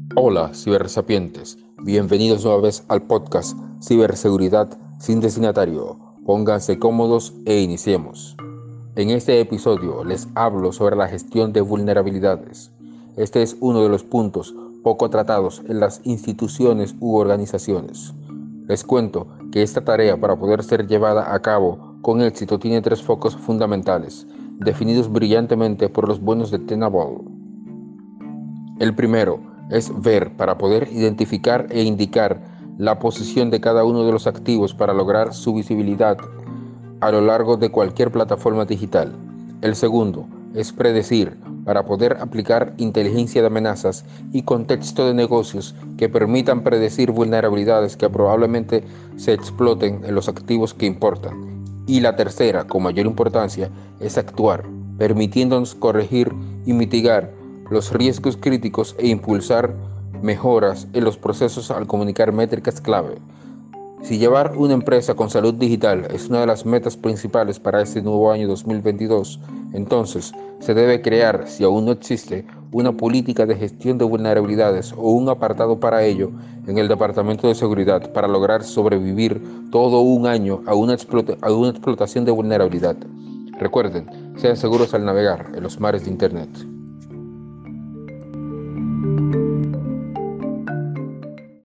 Hola, cibersapientes. Bienvenidos una vez al podcast Ciberseguridad sin destinatario. Pónganse cómodos e iniciemos. En este episodio les hablo sobre la gestión de vulnerabilidades. Este es uno de los puntos poco tratados en las instituciones u organizaciones. Les cuento que esta tarea, para poder ser llevada a cabo con éxito, tiene tres focos fundamentales, definidos brillantemente por los buenos de Tenable. El primero es ver para poder identificar e indicar la posición de cada uno de los activos para lograr su visibilidad a lo largo de cualquier plataforma digital. El segundo es predecir para poder aplicar inteligencia de amenazas y contexto de negocios que permitan predecir vulnerabilidades que probablemente se exploten en los activos que importan. Y la tercera, con mayor importancia, es actuar, permitiéndonos corregir y mitigar los riesgos críticos e impulsar mejoras en los procesos al comunicar métricas clave. Si llevar una empresa con salud digital es una de las metas principales para este nuevo año 2022, entonces se debe crear, si aún no existe, una política de gestión de vulnerabilidades o un apartado para ello en el Departamento de Seguridad para lograr sobrevivir todo un año a una explotación de vulnerabilidad. Recuerden, sean seguros al navegar en los mares de Internet.